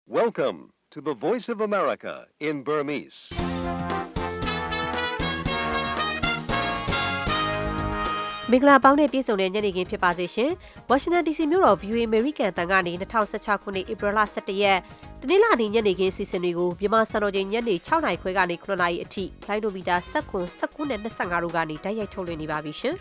Welcome to the Voice of America in Burmese. ။မင်္ဂလာပေါင်းနဲ့ပြည့်စုံတဲ့ညနေခင်းဖြစ်ပါစေရှင်။ Washington DC မြို့တော် VOA American တန်ကနေ2016ခုနှစ်ဧပြီလ17ရက်တနင်္လာနေ့ညနေခင်းစီစဉ်တွေကိုမြန်မာစံတော်ချိန်ညနေ6နာရီခွဲကနေ9နာရီအထိလိုင်းဒိုမီတာ19နဲ့25တို့ကနေတိုက်ရိုက်ထုတ်လွှင့်နေပါပြီရှင်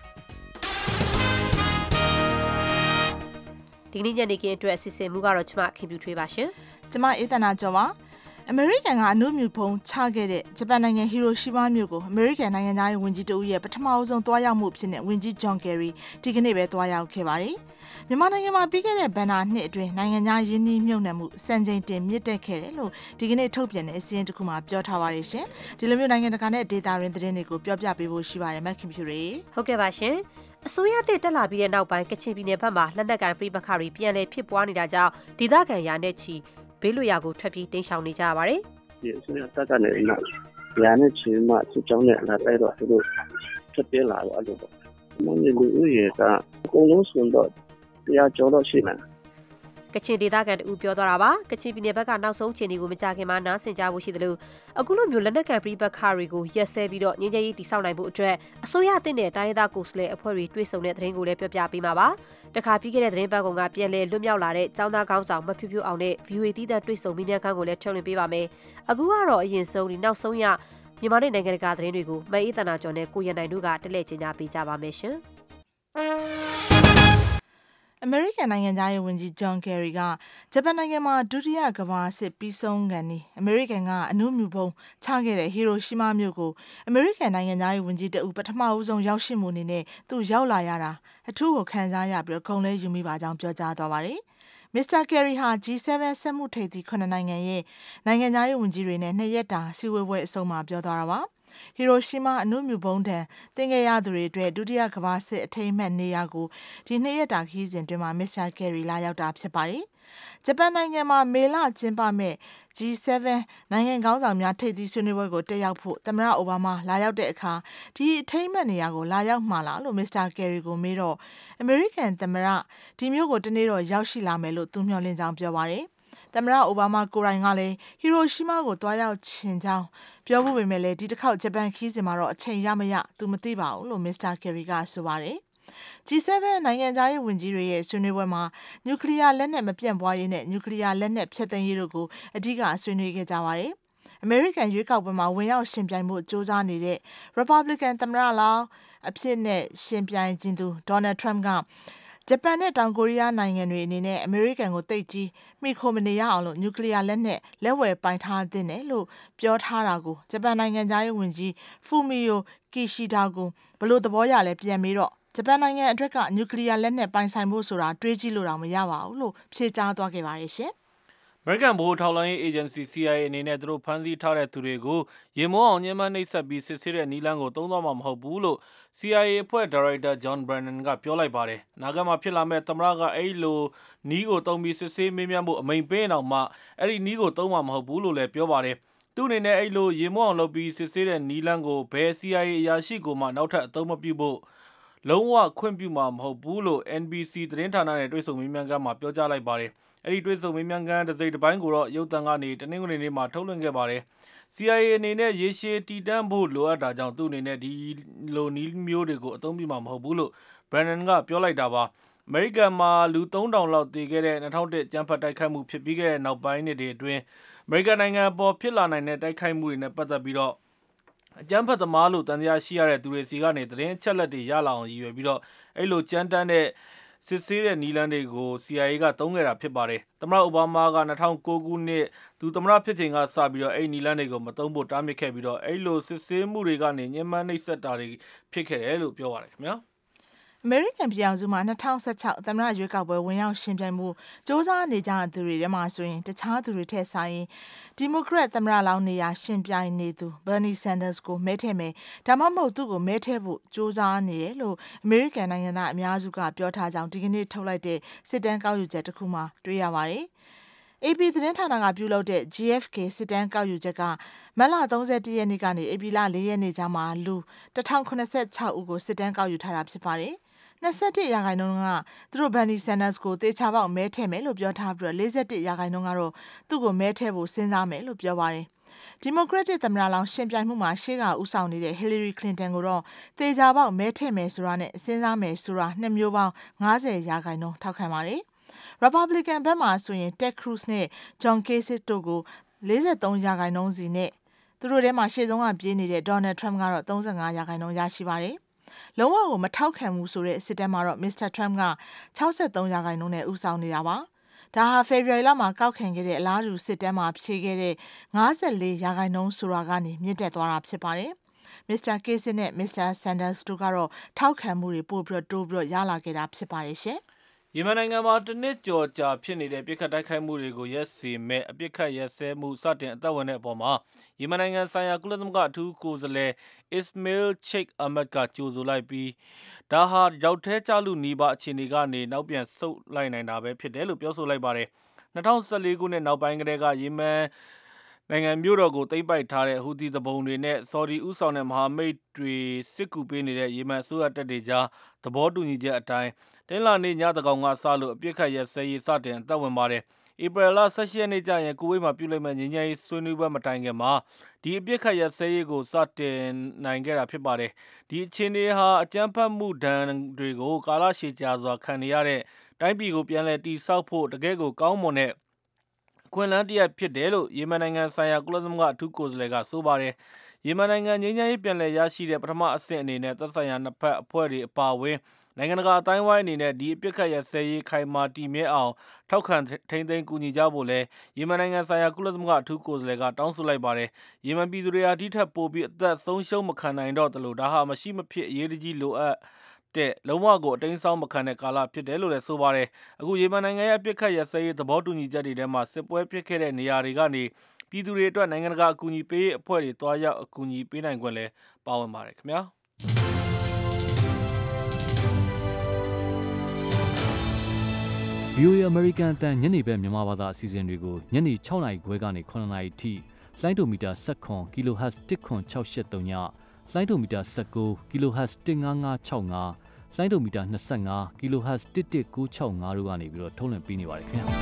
။ဒီနေ့ညနေခင်းအတွက်အစီအစဉ်မူကတော့ကျွန်မခင်ပြူထွေးပါရှင်။ကျွန်မအေးသနာကျော်ပါအမေရိကန်ကအနုမြူဖုံးချခဲ့တဲ့ဂျပန်နိုင်ငံဟီရိုရှီမာမြို့ကိုအမေရိကန်နိုင်ငံသားရေးဝန်ကြီးတဦးရဲ့ပထမအဆုံးသွားရောက်မှုဖြစ်တဲ့ဝန်ကြီးဂျွန်ကယ်ရီဒီကနေ့ပဲသွားရောက်ခဲ့ပါတယ်။မြန်မာနိုင်ငံမှာပြီးခဲ့တဲ့ဘဏ္ဍာနှစ်အတွင်းနိုင်ငံသားရင်းနှီးမြှုပ်နှံမှုစံချိန်တင်မြင့်တက်ခဲ့တယ်လို့ဒီကနေ့ထုတ်ပြန်တဲ့အစည်းအဝေးတစ်ခုမှာပြောထားပါတယ်ရှင်။ဒီလိုမျိုးနိုင်ငံတကာနဲ့ဒေတာရင်းသတင်းတွေကိုပြောပြပေးဖို့ရှိပါတယ်မက်ခင်ဖြူရီ။ဟုတ်ကဲ့ပါရှင်။အစိုးရအသစ်တက်လာပြီးတဲ့နောက်ပိုင်းကချင်ပြည်နယ်ဘက်မှာလက်နက်ကိုင်ပြပခါတွေပြန်လည်ဖြစ်ပွားနေတာကြောင့်ဒေသခံရာနဲ့ချီဘေးလွတ်ရာကိုထွက်ပြေးတိမ်းရှောင်နေကြရပါတယ်။ဒီအစိုးရတက်ကနေနောက်ရာနဲ့ချီမှစစ်ကြောင်းနဲ့လာတဲ့တော့သူတို့ဖြစ်ပြလာတော့အဲ့လိုပေါ့။မင်းလူဦးရေကအကုန်လုံးဆိုတော့တရားကျော်တော့ရှိမှာကချင်ဒေသခံတူပြောသွားတာပါကချင်ပြည်နယ်ဘက်ကနောက်ဆုံးအခြေအနေကိုမကြခင်မှာနားဆင်ကြဖို့ရှိတယ်လို့အခုလိုမျိုးလက်နက်ကန်ပြပခါတွေကိုရက်စဲပြီးတော့ငြိမ်းချမ်းရေးတည်ဆောက်နိုင်ဖို့အတွက်အစိုးရအသစ်နဲ့တိုင်းဒေသကိုယ်စားလှယ်အဖွဲ့တွေတွေ့ဆုံတဲ့သတင်းကိုလည်းပြောပြပေးမှာပါတခါပြီးခဲ့တဲ့သတင်းပတ်ကောင်ကပြန်လည်လွတ်မြောက်လာတဲ့ចောင်းသားကောင်းဆောင်မဖြူဖြူအောင်နဲ့ VOA တီးတဲ့တွေ့ဆုံမိညာခန်းကိုလည်းထုတ်လွှင့်ပေးပါမယ်အခုကတော့အရင်ဆုံးဒီနောက်ဆုံးရမြန်မာနိုင်ငံတကာသတင်းတွေကိုမအေးသနာကျော်နဲ့ကိုရန်နိုင်တို့ကတက်လက်ကျင်းပြပေးကြပါမယ်ရှင်အမေရိကန်နိုင်ငံသားရေးဝန်ကြီးဂျွန်ကယ်ရီကဂျပန်နိုင်ငံမှာဒုတိယကမ္ဘာစစ်ပြီးဆုံးကန်ဒီအမေရိကန်ကအနုမြူဖုံးချခဲ့တဲ့ဟီရိုရှီမာမြို့ကိုအမေရိကန်နိုင်ငံသားရေးဝန်ကြီးတဦးပထမဦးဆုံးရောက်ရှိမှုအနေနဲ့သူရောက်လာရတာအထူးကိုခံစားရပြီးဂုဏ်လဲယူမိပါကြောင်းပြောကြားသွားပါတယ်။မစ္စတာကယ်ရီဟာ G7 စက်မှုထိပ်သီး9နိုင်ငံရဲ့နိုင်ငံသားရေးဝန်ကြီးတွေနဲ့2ရက်တာစည်းဝေးပွဲအဆုံးမှာပြောသွားတာပါ။ဟီရိုရှီမာအနုမြူဘုံတန်တင်ခဲ့ရသူတွေအတွက်ဒုတိယကမ္ဘာစစ်အထိမ်းအမှတ်နေရာကိုဒီ2ရက်တာခရီးစဉ်အတွင်းမှာမစ္စတာကယ်ရီလာရောက်တာဖြစ်ပါတယ်။ဂျပန်နိုင်ငံမှာမေလကျင်းပမဲ့ G7 နိုင်ငံခေါင်းဆောင်များထိပ်သီးဆွေးနွေးပွဲကိုတက်ရောက်ဖို့သမ္မတအိုဘားမားလာရောက်တဲ့အခါဒီအထိမ်းအမှတ်နေရာကိုလာရောက်မှာလားလို့မစ္စတာကယ်ရီကိုမေးတော့အမေရိကန်သမ္မတဒီမျိုးကိုတနေ့တော့ရောက်ရှိလာမယ်လို့သူမျှော်လင့်ကြောင်းပြောပါတယ်။သမ္မတအိုဘားမားကိုယ်တိုင်ကလည်းဟီရိုရှီမာကိုတွားရောက်ချင်ကြောင်းပြောဖို့ပေမဲ့လည်းဒီတစ်ခေါက်ဂျပန်ခီးစဉ်မှာတော့အချိန်ရမရသူမသိပါဘူးလို့မစ္စတာကယ်ရီကဆိုပါတယ်။ G7 နိုင်ငံသားရေးဝန်ကြီးတွေရဲ့ဆွေးနွေးပွဲမှာနျူကလ িয়ার လက်နက်မပြန့်ပွားရေးနဲ့နျူကလ িয়ার လက်နက်ဖျက်သိမ်းရေးတို့ကိုအဓိကဆွေးနွေးခဲ့ကြပါတယ်။အမေရိကန်ရွေးကောက်ပွဲမှာဝင်ရောက်ရှင်ပြိုင်မှုစ조사နေတဲ့ Republican သမ္မတလောင်းအဖြစ်နဲ့ရှင်ပြိုင်ခြင်းသူ Donald Trump ကဂျပန်နဲ့တောင်ကိုရီးယားနိုင်ငံတွေအနေနဲ့အမေရိကန်ကိုတိတ်ကြီးမိခိုမနေရအောင်လို့နျူကလ িয়ার လက်နက်လက်ဝယ်ပိုင်ထားသင့်တယ်လို့ပြောထားတာကိုဂျပန်နိုင်ငံသားရေးဝန်ကြီးဖူမီယိုကီရှီဒါကိုဘလို့သဘောရလဲပြန်ပြီးတော့ဂျပန်နိုင်ငံအတွက်ကနျူကလ িয়ার လက်နက်ပိုင်ဆိုင်ဖို့ဆိုတာတွေးကြည့်လို့တော့မရပါဘူးလို့ဖြေကြားသွားခဲ့ပါတယ်ရှင် American ဗဟိုထောက်လှမ်းရေး Agency CIA အနေနဲ့သူတို့ဖမ်းဆီးထားတဲ့သူတွေကိုရေမောအောင်ညှဉ်းပန်းနှိပ်စက်ပြီးစစ်ဆေးတဲ့နည်းလမ်းကိုသုံးသွားမှာမဟုတ်ဘူးလို့ CIA အဖွဲ့ဒါရိုက်တာ John Brennan ကပြောလိုက်ပါတယ်။နာဂတ်မှာဖြစ်လာမဲ့သမ္မတကအဲ့လိုနီးကိုသုံးပြီးစစ်ဆေးမေးမြန်းဖို့အမိန်ပေးအောင်မှအဲ့ဒီနီးကိုသုံးမှာမဟုတ်ဘူးလို့လည်းပြောပါတယ်။သူ့အနေနဲ့အဲ့လိုရေမောအောင်လုပ်ပြီးစစ်ဆေးတဲ့နည်းလမ်းကိုဘယ် CIA အရာရှိကိုမှနောက်ထပ်အသုံးမပြုဖို့လုံးဝခွင့်ပြုမှာမဟုတ်ဘူးလို့ NBC သတင်းဌာနနဲ့တွေ့ဆုံမေးမြန်းခန်းမှာပြောကြားလိုက်ပါတယ်။အဲ့ဒီတွေ့ဆုံမေးမြန်းခန်းတစ်စိတ်တစ်ပိုင်းကိုတော့ရုပ်သံကနေတနင်္ဂနွေနေ့မှာထုတ်လွှင့်ခဲ့ပါတယ်။ CIA အနေနဲ့ရေရှည်တည်တံ့ဖို့လိုအပ်တာကြောင့်သူ့အနေနဲ့ဒီလိုနည်းမျိုးတွေကိုအသုံးပြုမှာမဟုတ်ဘူးလို့ Brennan ကပြောလိုက်တာပါ။ အမေရိကန်မှာလူ 3000 လောက်သေခဲ့တဲ့2001ကျန်းဖတ်တိုက်ခိုက်မှုဖြစ်ပြီးခဲ့တဲ့နောက်ပိုင်းနှစ်တွေအတွင်းအမေရိကန်နိုင်ငံပေါ်ဖြစ်လာနိုင်တဲ့တိုက်ခိုက်မှုတွေနဲ့ပတ်သက်ပြီးတော့အကြမ်းဖက်သမားလို့တန်တရားရှိရတဲ့သူတွေစီကနေသတင်းအချက်လက်တွေရလာအောင်ရည်ရွယ်ပြီးတော့အဲ့လိုကြမ်းတမ်းတဲ့စစ်ဆေးတဲ့နီလန်းတွေကို CIA ကသုံးခဲ့တာဖြစ်ပါတယ်။သမ္မတအိုဘားမားက2009ခုနှစ်သူသမ္မတဖြစ်ချိန်ကစပြီးတော့အဲ့နီလန်းတွေကိုမသုံးဖို့တားမြစ်ခဲ့ပြီးတော့အဲ့လိုစစ်ဆေးမှုတွေကနေညှဉ်းပန်းနှိပ်စက်တာတွေဖြစ်ခဲ့တယ်လို့ပြောပါတယ်ခင်ဗျာ။အမေရိကန်ပြည်အောင်စုမှာ2016သမ္မတရွေးကောက်ပွဲဝင်ရောက်ရှင်ပြိုင်မှုစ조사နေကြသူတွေထဲမှာဆိုရင်တခြားသူတွေထက်ဆိုင်ဒီမိုကရက်သမ္မတလောင်းနေရာရှင်ပြိုင်နေသူ Bernie Sanders ကိုမဲထည့်မယ်ဒါမှမဟုတ်သူ့ကိုမဲထည့်ဖို့စ조사နေတယ်လို့အမေရိကန်နိုင်ငံသားအများစုကပြောထားကြောင်းဒီကနေ့ထုတ်လိုက်တဲ့စစ်တမ်းကောက်ယူချက်တစ်ခုမှာတွေ့ရပါတယ်။ AP သတင်းဌာနကပြုလုပ်တဲ့ GFK စစ်တမ်းကောက်ယူချက်ကမတ်လ31ရက်နေ့ကနေဧပြီလ4ရက်နေ့ကြားမှာလူ1086ဦးကိုစစ်တမ်းကောက်ယူထားတာဖြစ်ပါတယ်။ 21ရာခိုင်နှုန်းကသူတို့ Bernie Sanders ကိုတေချာပေါက်မဲထည့်မယ်လို့ပြောထားပြီးတော့41ရာခိုင်နှုန်းကတော့သူ့ကိုမဲထည့်ဖို့စဉ်းစားမယ်လို့ပြောပါတယ်ဒီမိုကရက်တစ်သမ္မတလောင်ရှင်ပြိုင်မှုမှာရှေ့ကဦးဆောင်နေတဲ့ Hillary Clinton ကိုတော့တေချာပေါက်မဲထည့်မယ်ဆိုတာနဲ့စဉ်းစားမယ်ဆိုတာနှစ်မျိုးပေါင်း90ရာခိုင်နှုန်းထောက်ခံပါတယ်Republican ဘက်မှာဆိုရင် Ted Cruz နဲ့ John Kasich တို့ကို43ရာခိုင်နှုန်းစီနဲ့သူတို့ထဲမှာရှေ့ဆုံးကပြေးနေတဲ့ Donald Trump ကတော့35ရာခိုင်နှုန်းရရှိပါတယ်။လုံးဝကိုမထောက်ခံဘူးဆိုတဲ့စစ်တမ်းမှာတော့ Mr. Trump က63ရာခိုင်နှုန်းနဲ့ဦးဆောင်နေတာပါ။ဒါဟာ February လမှာကောက်ခံခဲ့တဲ့အလားတူစစ်တမ်းမှာဖြေခဲ့တဲ့54ရာခိုင်နှုန်းဆိုတာကနေမြင့်တက်သွားတာဖြစ်ပါတယ်။ Mr. Kasich နဲ့ Mr. Sanders တို့ကတော့ထောက်ခံမှုတွေပို့ပြီးတိုးပြီးရလာခဲ့တာဖြစ်ပါတယ်ရှင်။ယီမန်နိုင်ငံမှာတစ်နှစ်ကျော်ကြာဖြစ်နေတဲ့ပြစ်ခတ်တိုက်ခိုက်မှုတွေကိုရက်စီမဲ့အပြစ်ခတ်ရက်စဲမှုစတင်အသက်ဝင်တဲ့အပေါ်မှာယီမန်နိုင်ငံဆိုင်ရာကုလသမဂ္ဂအထူးကိုယ်စားလှယ် Ismail Sheikh Ahmed ကကြိုဆိုလိုက်ပြီးဒါဟာရောက်ထဲကျလူနီးပါးအခြေအနေကနေနောက်ပြန်ဆုတ်လိုက်နိုင်တာပဲဖြစ်တယ်လို့ပြောဆိုလိုက်ပါတယ်2014ခုနှစ်နောက်ပိုင်းကတည်းကယီမန်နိုင်ငံမြို့တော်ကိုသိမ်းပိုက်ထားတဲ့ဟူသီတဘုံတွေနဲ့ဆော်ဒီဦးဆောင်တဲ့မဟာမိတ်တွေစစ်ကူပေးနေတဲ့ယီမန်အစိုးရတပ်တွေကြားသဘောတူညီချက်အတိုင်းတင်းလာနေညတကောင်ကစလို့အပြစ်ခတ်ရက်စဲရေးစတင်အသက်ဝင်ပါတယ်။ဧပြီလ18ရက်နေ့ကျရင်ကူဝိတ်မှာပြုလုပ်မဲ့ငြိမ်းချမ်းရေးဆွေးနွေးပွဲမတိုင်ခင်မှာဒီအပြစ်ခတ်ရက်စဲရေးကိုစတင်နိုင်ခဲ့တာဖြစ်ပါတယ်။ဒီအခြေအနေဟာအကြမ်းဖက်မှုဒဏ်တွေကိုကာလရှည်ကြာစွာခံနေရတဲ့တိုင်းပြည်ကိုပြန်လည်တည်ဆောက်ဖို့တကယ့်ကိုကောင်းမွန်တဲ့ခွင့်လန်းတရက်ဖြစ်တယ်လို့ယီမန်နိုင်ငံဆိုင်ရာကုလသမဂ္ဂအထူးကိုယ်စားလှယ်ကဆိုပါတယ်။ယီမန်နိုင်ငံငြိမ်းချမ်းရေးပြန်လည်ရရှိတဲ့ပထမအဆင့်အနေနဲ့သက်ဆိုင်ရာနှစ်ဖက်အဖွဲ့တွေအပါအဝင်နိုင်ငံတကာအတိုင်းဝိုင်းအနေနဲ့ဒီအပြစ်ခတ်ရစဲရေးခိုင်မာတည်မြဲအောင်ထောက်ခံထိန်းသိမ်းကူညီကြဖို့လဲယီမန်နိုင်ငံဆိုင်ရာကုလသမဂ္ဂအထူးကိုယ်စားလှယ်ကတောင်းဆိုလိုက်ပါတယ်။ယီမန်ပြည်သူတွေဟာဒီထက်ပိုပြီးအသက်ဆုံးရှုံးမခံနိုင်တော့သလိုဒါဟာမရှိမဖြစ်အရေးကြီးလိုအပ်တဲ့လုံးဝကိုအတိမ်းဆောင်မခံတဲ့ကာလဖြစ်တယ်လို့လည်းဆိုပါတယ်။အခုယီမန်နိုင်ငံရဲ့အပြစ်ခတ်ရစဲရေးသဘောတူညီချက်တွေထဲမှာစစ်ပွဲဖြစ်ခဲ့တဲ့နေရာတွေကနေပြည်သူတွေအတွက်နိုင်ငံတကာအကူအညီပေးရေးအဖွဲ့တွေတွားရောက်အကူအညီပေးနိုင်ခွင့်လည်းပါဝင်ပါတယ်ခင်ဗျာ။ VOA American အတန်ညနေပဲမြန်မာဘာသာအစီအစဉ်တွေကိုညနေ6:00နာရီခွဲကနေ9:00နာရီထိလိုင်းဒိုမီတာ19 kHz 10683ညလိုင်းဒိုမီတာ19 kHz 15565လိုင်းဒိုမီတာ25 kHz 11965တို့ကနေပြီးတော့ထုတ်လွှင့်ပေးနေပါတယ်ခင်ဗျာ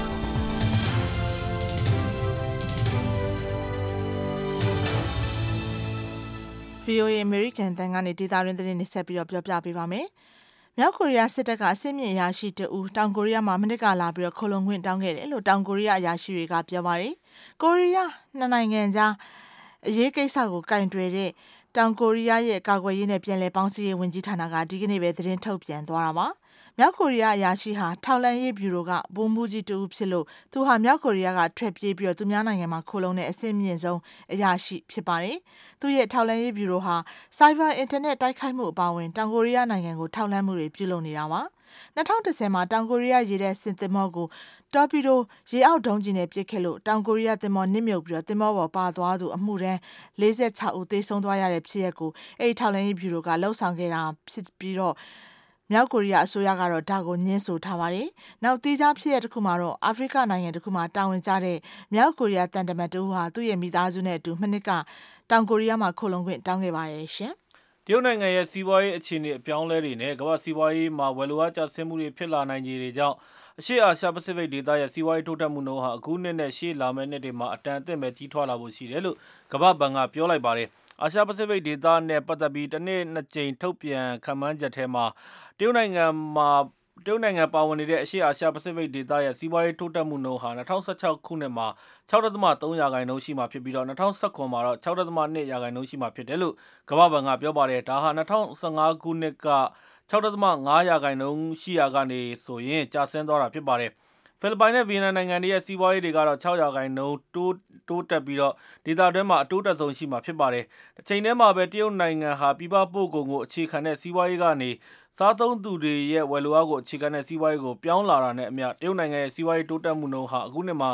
VOA American တန်ကနေဒေတာရင်းသတင်းတွေဆက်ပြီးတော့ပြောပြပေးပါမယ်။မြောက်ကိုရီးယားစစ်တပ်ကအစစ်မြင့်အရာရှိတဦးတောင်ကိုရီးယားမှာမနစ်ကလာပြီးတော့ခိုလုံခွင့်တောင်းခဲ့တယ်လို့တောင်ကိုရီးယားအရာရှိတွေကပြောပါတယ်။ကိုရီးယားနှစ်နိုင်ငံကြားအရေးကိစ္စကိုကင်တွယ်တဲ့တောင်ကိုရီးယားရဲ့ကာကွယ်ရေးနဲ့ပြည်내ပေါင်းစည်းရေးဝန်ကြီးဌာနကဒီကနေ့ပဲသတင်းထုတ်ပြန်သွားတာပါ။မြောက်ကိုရီးယားအရာရှိဟာထောက်လှမ်းရေးဗျူရိုကဗိုလ်မှူးကြီးတဦးဖြစ်လို့သူဟာမြောက်ကိုရီးယားကထွက်ပြေးပြီးတော့သူများနိုင်ငံမှာခိုလုံတဲ့အဆင့်မြင့်ဆုံးအရာရှိဖြစ်ပါတယ်။သူရဲ့ထောက်လှမ်းရေးဗျူရိုဟာ Cyber Internet တိုက်ခိုက်မှုအပါအဝင်တောင်ကိုရီးယားနိုင်ငံကိုထောက်လှမ်းမှုတွေပြုလုပ်နေတာပါ။2010မှာတောင်ကိုရီးယားရေတပ်စစ်သင်္ဘောကိုတော်ပီဒိုရေအောက်ဒုံးကျည်နဲ့ပစ်ခဲ့လို့တောင်ကိုရီးယားသင်္ဘောနစ်မြုပ်ပြီးတော့သင်္ဘောပေါ်ပါသွားသူအမှုထမ်း46ဦးသေဆုံးသွားရတဲ့ဖြစ်ရပ်ကိုအဲဒီထောက်လှမ်းရေးဗျူရိုကလှုပ်ဆောင်ခဲ့တာဖြစ်ပြီးတော့မြောက်ကိုရီးယားအစိုးရကတော့ဒါကိုညှင်းဆိုထားပါတယ်။နောက်တီးခြားဖြစ်ရပ်တစ်ခုမှာတော့အာဖရိကနိုင်ငံတစ်ခုမှာတာဝန်ကျတဲ့မြောက်ကိုရီးယားတန်တမန်တူဟာသူ့ရဲ့မိသားစုနဲ့အတူမနှစ်ကတောင်ကိုရီးယားမှာခိုလုံခွင့်တောင်းခဲ့ပါတယ်ရှင်။တရုတ်နိုင်ငံရဲ့စီးပွားရေးအခြေအနေအပြောင်းလဲတွေနဲ့ကမ္ဘာစီးပွားရေးမှာဝယ်လိုအားကျဆင်းမှုတွေဖြစ်လာနိုင်ခြေတွေကြောင့်အရှေ့အာရှပစိဖိတ်ဒေသရဲ့စီးပွားရေးတိုးတက်မှုနှုန်းဟာအခုနှစ်နဲ့ရှေ့လာမယ့်နှစ်တွေမှာအတန်အသင့်ပဲကြီးထွားလာဖို့ရှိတယ်လို့ကမ္ဘာ့ဘဏ်ကပြောလိုက်ပါတယ်။အာရှပစိဖိတ်ဒေသနဲ့ပတ်သက်ပြီးတစ်နှစ်နှစ်ကြိမ်ထုတ်ပြန်ခန့်မှန်းချက်ထဲမှာတရုတ်နိုင်ငံပါဝင်နေတဲ့အရှေ့အာရှပစိဖိတ်ဒေသရဲ့စီးပွားရေးတိုးတက်မှုနှုန်းဟာ2016ခုနှစ်မှာ 6.3% ရှိမှဖြစ်ပြီးတော့2019မှာတော့ 6.2% ရှိမှဖြစ်တယ်လို့ကမ္ဘာ့ဘဏ်ကပြောပါတယ်။ဒါဟာ2015ခုနှစ်က 6.5% ရှိရာကနေဆိုရင်ကျဆင်းသွားတာဖြစ်ပါတယ်။ဖိလစ်ပိုင်နဲ့ဗီယက်နမ်နိုင်ငံတွေရဲ့စီးပွားရေးတွေကတော့ 6% တိုးတက်ပြီးတော့ဒေသတွင်းမှာအတိုးတက်ဆုံးရှိမှာဖြစ်ပါတယ်။တစ်ချိန်တည်းမှာပဲတရုတ်နိုင်ငံဟာပြည်ပပို့ကုန်ကိုအခြေခံတဲ့စီးပွားရေးကနေစားသုံးသူတွေရဲ့ဝယ်လိုအားကိုအခြေခံတဲ့စီးပွားရေးကိုပြောင်းလာတာနဲ့အမျှတရုတ်နိုင်ငံရဲ့စီးပွားရေးတိုးတက်မှုနှုန်းဟာအခုနှစ်မှာ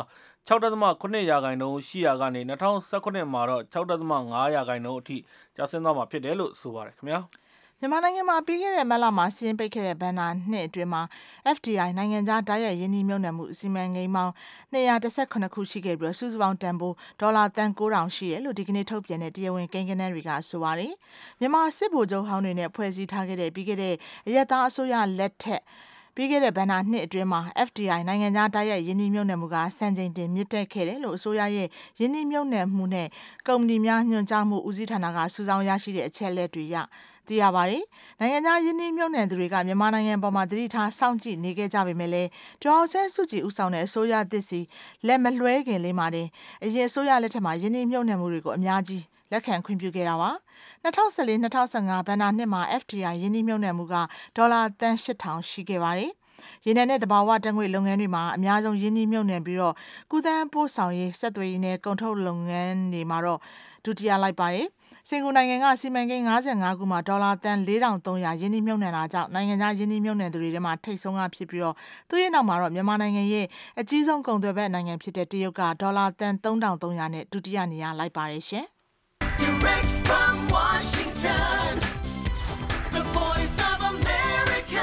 6.7% ရှိရာကနေ2019မှာတော့ 6.5% အထိကျဆင်းသွားမှာဖြစ်တယ်လို့ဆိုပါတယ်ခင်ဗျာ။မြန်မာနိုင်ငံမှာပြီးခဲ့တဲ့မတ်လမှာစီးရင်ပိတ်ခဲ့တဲ့ဘဏ္ဍာနှစ်အတွင်းမှာ FDI နိုင်ငံသားတိုက်ရိုက်ယင်းနှိမ့်မြုပ်နှံမှုအစီအမံကိန်းပေါင်း218ခုရှိခဲ့ပြီးစုစုပေါင်းတန်ဖိုးဒေါ်လာတန်9000ရှိတယ်လို့ဒီကနေ့ထုတ်ပြန်တဲ့တရားဝင်ကိန်းဂဏန်းတွေကဆိုပါတယ်။မြန်မာစစ်ဗိုလ်ချုပ်ဟောင်းတွေနဲ့ဖွဲ့စည်းထားခဲ့တဲ့ပြီးခဲ့တဲ့အရက်သားအစိုးရလက်ထက်ပြီးခဲ့တဲ့ဘဏ္ဍာနှစ်အတွင်းမှာ FDI နိုင်ငံသားတိုက်ရိုက်ယင်းနှိမ့်မြုပ်နှံမှုကစံချိန်တင်မြင့်တက်ခဲ့တယ်လို့အစိုးရရဲ့ယင်းနှိမ့်မြုပ်နှံမှုနဲ့ကုမ္ပဏီများညွှန်ကြားမှုဦးစီးဌာနကစုဆောင်းရရှိတဲ့အချက်လက်တွေရသိရပါတယ်။နိုင်ငံခြားယင်းနှိမ့်မြုပ်နှံသူတွေကမြန်မာနိုင်ငံပေါ်မှာတတိထားစောင့်ကြည့်နေခဲ့ကြပေမဲ့လည်းဒေါ်အောင်ဆန်းစုကြည်ဦးဆောင်တဲ့အစိုးရသစ်စီလက်မလွှဲခင်လေးမှာတင်အရင်အစိုးရလက်ထက်မှာယင်းနှိမ့်မြုပ်နှံမှုတွေကိုအများကြီးလက်ခံခွင့်ပြုခဲ့တာပါ။2014-2015ဘဏ္ဍာနှစ်မှာ FDI ယင်းနှိမ့်မြုပ်နှံမှုကဒေါ်လာတန်8000ရှိခဲ့ပါတယ်။ရေနံနဲ့သဘာဝဓာတ်ငွေ့လုပ်ငန်းတွေမှာအများဆုံးယင်းနှိမ့်မြုပ်နှံပြီးတော့ကုသန်းပို့ဆောင်ရေးဆက်သွယ်ရေးနဲ့ကုန်ထုတ်လုပ်ငန်းတွေမှာတော့ဒုတိယလိုက်ပါတယ်။စင်ကာနိုင်ငံကစီမံကိန်း55ခုမှာဒေါ်လာတန်4300ယင်းနှိမ့်မြုပ်နှံတာကြောင့်နိုင်ငံခြားယင်းနှိမ့်မြုပ်နှံသူတွေထဲမှာထိပ်ဆုံးကဖြစ်ပြီးတော့သူ့ရဲ့နောက်မှာတော့မြန်မာနိုင်ငံရဲ့အကြီးဆုံးကုန်သွယ်ဘက်နိုင်ငံဖြစ်တဲ့တရုတ်ကဒေါ်လာတန်3300နဲ့ဒုတိယနေရာလိုက်ပါတယ်ရှင်။ Direct from Washington, the voice of America,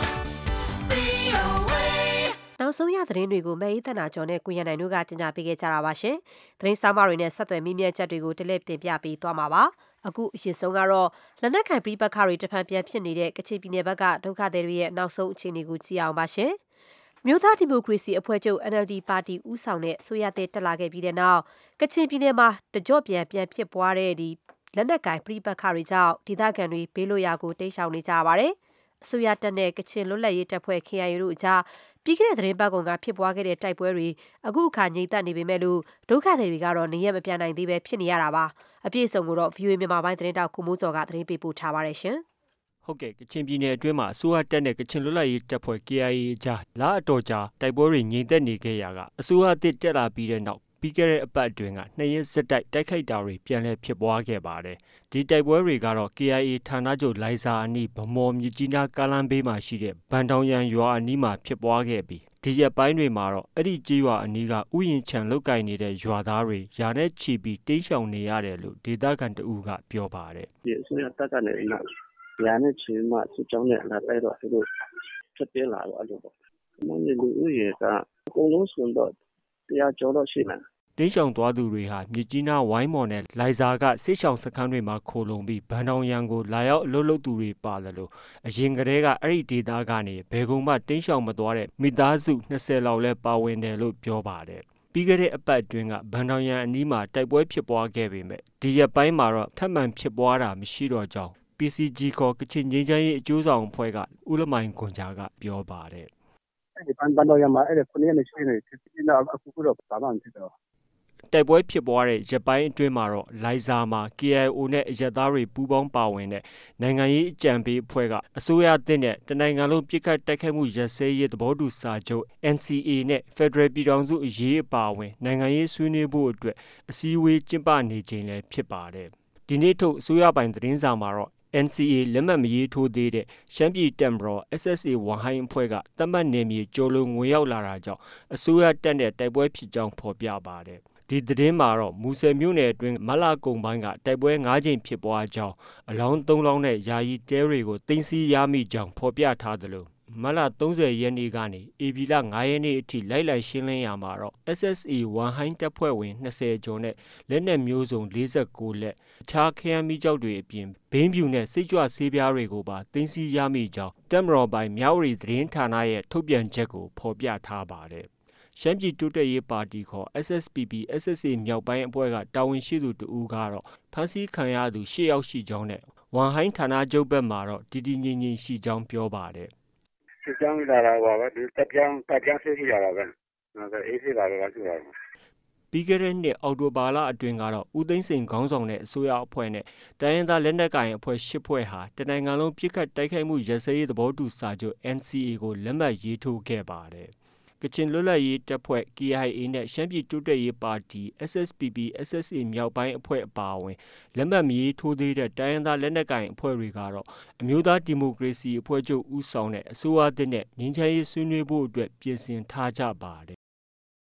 VOA. နောက်ဆုံးရသတင်းတွေကိုမဲအေးသနာကျော်နဲ့ကိုရန်နိုင်တို့ကတင်ပြပေးခဲ့ကြတာပါရှင်။သတင်းဆောင်မတွေနဲ့ဆက်သွယ်မိမြတ်ချက်တွေကိုတလဲတင်ပြပေးသွားမှာပါ။အခုအရင်ဆုံးကတော့လက်နက်ကိုင်ပြည်ပခါတွေတဖန်ပြန်ဖြစ်နေတဲ့ကချင်ပြည်နယ်ဘက်ကဒုက္ခသည်တွေရဲ့နောက်ဆုံးအခြေအနေကိုကြည့်အောင်ပါရှင်။မြို့သားဒီမိုကရေစီအဖွဲ့ချုပ် NLD ပါတီဦးဆောင်တဲ့အစိုးရသစ်တက်လာခဲ့ပြီးတဲ့နောက်ကချင်ပြည်နယ်မှာတကြော့ပြန်ဖြစ်ပွားတဲ့လက်နက်ကိုင်ပြည်ပခါတွေကြောင့်ဒေသခံတွေဘေးလွတ်ရာကိုတိမ်းရှောင်နေကြရပါတယ်။အစိုးရတပ်နဲ့ကချင်လွတ်လပ်ရေးတပ်ဖွဲ့ KIA တို့အကြားပြီးခဲ့တဲ့သတင်းပတ်ကုန်ကဖြစ်ပွားခဲ့တဲ့တိုက်ပွဲတွေအခုအခါငြိမ်သက်နေပေမဲ့လို့ဒုက္ခသည်တွေကတော့နေရမပြန်နိုင်သေးပဲဖြစ်နေရတာပါအပြည့်အစုံကိုတော့ VOA မြန်မာပိုင်းသတင်းတောက်ကိုမိုးစော်ကသတင်းပေးပို့ထားပါတယ်ရှင်ဟုတ်ကဲ့ကချင်ပြည်နယ်အတွင်းမှာအစိုးရတပ်နဲ့ကချင်လွတ်လပ်ရေးတပ်ဖွဲ့ KIA အကြားလအတော်ကြာတိုက်ပွဲတွေငြိမ်သက်နေခဲ့ရာကအစိုးရအသစ်တက်လာပြီးတဲ့နောက်ပြီးခဲ့တဲ့အပတ်အတွင်းက2ရက်ဆက်တိုက်ခိုက်တာတွေပြန်လည်ဖြစ်ပွားခဲ့ပါတယ်။ဒီတိုက်ပွဲတွေကတော့ KIA ဌာနချုပ်လိုင်ဇာအနီးဗမော်မြစ်ကြီးနားကားလမ်းဘေးမှာရှိတဲ့ဘန်တောင်ရန်ရွာအနီးမှာဖြစ်ပွားခဲ့ပြီးဒီရက်ပိုင်းတွေမှာတော့အဲ့ဒီကြေးရွာအနီးကဥယျာဉ်ခြံလုတ်ကင်နေတဲ့ရွာသားတွေယာနဲ့ချီပြီးတိမ်းရှောင်နေရတယ်လို့ဒေသခံတဦးကပြောပါတယ်။ဒီအစိုးရတပ်ကနေယာနဲ့ချီမှစစ်ကြောင်းနဲ့လာတိုက်တော့သူတို့ဖြစ်ပြလာတော့အဲ့လိုပေါ့။မင်းလူဦးရေကအကုန်လုံးဆိုတော့တရားကျော်တော့ရှိလားတိမ်းရှောင်သွားသူတွေဟာမြစ်ကြီးနားဝိုင်းမော်နဲ့လိုင်ဇာကစစ်ရှောင်စခန်းတွေမှာခိုလုံပြီးဗန်တောင်ရန်ကိုလာရောက်အလုပ်လုပ်သူတွေပါတယ်လို့အရင်ကတည်းကအဲ့ဒီဒေသကနေဘယ်ကုန်းမှတိမ်းရှောင်မသွားတဲ့မိသားစု20လောက်လဲပါဝင်တယ်လို့ပြောပါတယ်ပြီးခဲ့တဲ့အပတ်အတွင်းကဗန်တောင်ရန်အနီးမှာတိုက်ပွဲဖြစ်ပွားခဲ့ပေမဲ့ဒီရက်ပိုင်းမှာတော့ထပ်မံဖြစ်ပွားတာမရှိတော့ကြောင်း PCG ခေါ်ကချင်ငြိမ်းချမ်းရေးအကျိုးဆောင်အဖွဲ့ကဦးလမိုင်ခွန်ဂျာကပြောပါတယ်အဲ့ဒီဘန်တောင်ရန်မှာအဲ့ဒီ9ရက်နဲ့10ရက်နေဖြစ်နေတော့အခုကတော့ဘာမှမဖြစ်တော့တိုက်ပွဲဖြစ်ပွားတဲ့ရက်ပိုင်းအတွင်းမှာတော့လိုင်ဇာမှာ KIO နဲ့အရက်သားတွေပူးပေါင်းပါဝင်တဲ့နိုင်ငံရေးအကြံပေးအဖွဲ့ကအစိုးရအသစ်နဲ့တနိုင်ငံလုံးပြစ်ခတ်တိုက်ခိုက်မှုရပ်စဲရေးသဘောတူစာချုပ် NCA နဲ့ Federal ပြည်ထောင်စုအရေးအပါအဝင်နိုင်ငံရေးဆွေးနွေးဖို့အတွက်အစည်းအဝေးကျင်းပနေချိန်လည်းဖြစ်ပါတယ်။ဒီနေ့ထုတ်အစိုးရပိုင်သတင်းစာမှာတော့NCA လက်မှတ်မရေးထိုးသေးတဲ့ရှမ်းပြည်တပ်မတော် SSA ဝမ်ဟိုင်းအဖွဲ့ကသတ်မှတ်နယ်မြေကျော်လွန်ငွေရောက်လာတာကြောင့်အစိုးရတပ်နဲ့တိုက်ပွဲဖြစ်ကြောင်းဖော်ပြပါတယ်။ဒီသတင်းမှာတော့မူဆယ်မြို့နယ်အတွင်းမလကုံပိုင်းကတိုက်ပွဲ9ကြိမ်ဖြစ်ပွားကြောင်းအလောင်း3လောင်းနဲ့ယာယီတဲတွေကိုတင်စီရမိကြောင်းဖော်ပြထားသလိုမလ30ရက်နေ့ကနေဧပြီလ9ရက်နေ့အထိလိုက်လံရှင်းလင်းရမှာတော့ SSA ဝမ်ဟိုင်းတပ်ဖွဲ့ဝင်20ကျော်နဲ့လက်နက်မျိုးစုံ49လက်အခြားခရမ်းမီးကျောက်တွေအပြင်ဘင်းပြူနဲ့စိတ်ကြွဆေးပြားတွေကိုပါတင်စီရမိကြောင်းတပ်မတော်ပိုင်မြဝတီသတင်းဌာနရဲ့ထုတ်ပြန်ချက်ကိုဖော်ပြထားပါတယ်။ရှမ်းပြည်တိုးတက်ရေးပါတီခေါ် SSPP SSA မြောက်ပိုင်းအဖွဲ့ကတာဝန်ရှိသူတဦးကတော့ဖမ်းဆီးခံရသူ10ယောက်ရှိကြောင်းနဲ့ဝမ်ဟိုင်းဌာနချုပ်ဘက်မှာတော့တည်တည်ငြိမ်ငြိမ်ရှိကြောင်းပြောပါတယ်။စစ်ကြောင်းလာတာပါပဲဒီတပ်ကြောင်းဆေးရှိရတာပဲ။ဒါအေးစေးပါပဲဆိုတော့ပြီးခဲ့တဲ့နှစ်အောက်တိုဘာလအတွင်းကတော့ဦးသိန်းစိန်ခေါင်းဆောင်တဲ့အစိုးရအဖွဲ့နဲ့တိုင်းရင်းသားလက်နက်ကိုင်အဖွဲ့10ဖွဲ့ဟာတနိုင်ငံလုံးပြစ်ခတ်တိုက်ခိုက်မှုရပ်စဲရေးသဘောတူစာချုပ် NCA ကိုလက်မှတ်ရေးထိုးခဲ့ပါတယ်။ကချင်လွတ်လပ်ရေးတပ်ဖွဲ့ KIA နဲ့ရှမ်းပြည်တိုးတက်ရေးပါတီ SSPP SSA မြောက်ပိုင်းအဖွဲ့အပါအဝင်လက်မှတ်မရေးထိုးသေးတဲ့တိုင်းရင်းသားလက်နက်ကိုင်အဖွဲ့တွေကတော့အမျိုးသားဒီမိုကရေစီအဖွဲ့ချုပ်ဦးဆောင်တဲ့အစိုးရသစ်နဲ့ငြိမ်းချမ်းရေးဆွေးနွေးဖို့အတွက်ပြင်ဆင်ထားကြပါတယ်